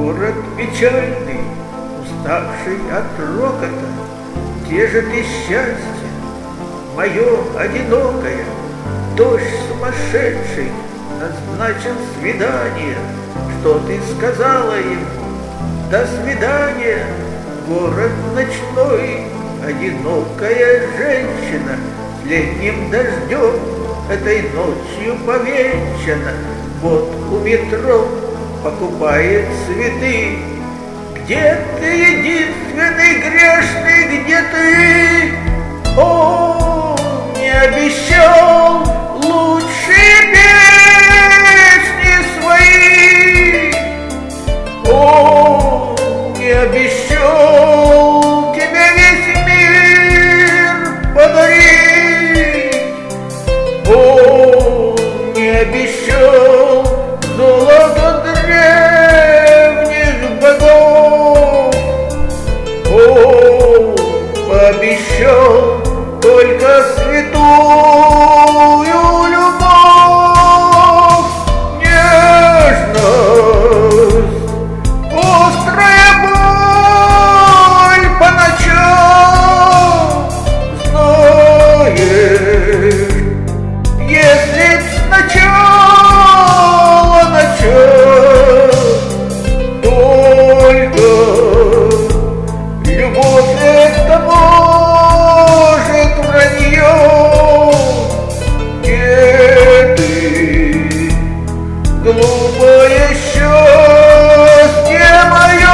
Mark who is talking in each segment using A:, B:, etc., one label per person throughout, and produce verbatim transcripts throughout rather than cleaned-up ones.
A: Город печальный, уставший от рокота, где же ты счастье, мое одинокое? Дождь сумасшедший назначил свидание. Что ты сказала ему? До свидания, город ночной, одинокая женщина с летним дождем этой ночью повенчана. Вот у метро покупает цветы. Где ты, единственный грешный, где ты? О, не обещал лучшие песни свои. О, не обещал тебе весь мир подарить. О, не обещал золото древних богов. О, пообещал только святую любовь, нежность, острая боль по ночам. Знаешь, если б сначала начать, только любовь это может вранье. Где ты, глупое счастье мое?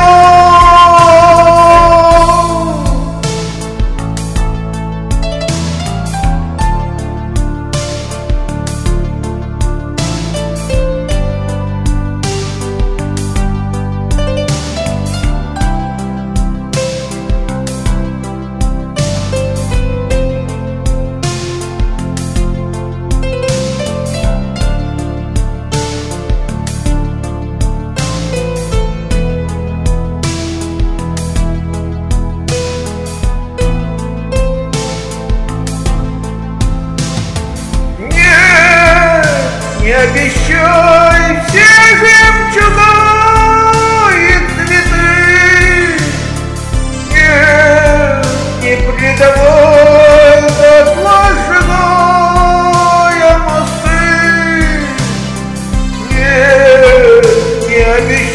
A: Не обещай все жемчуга и цветы. Нет, не предавай дотла сжигая мосты. Нет, не обещай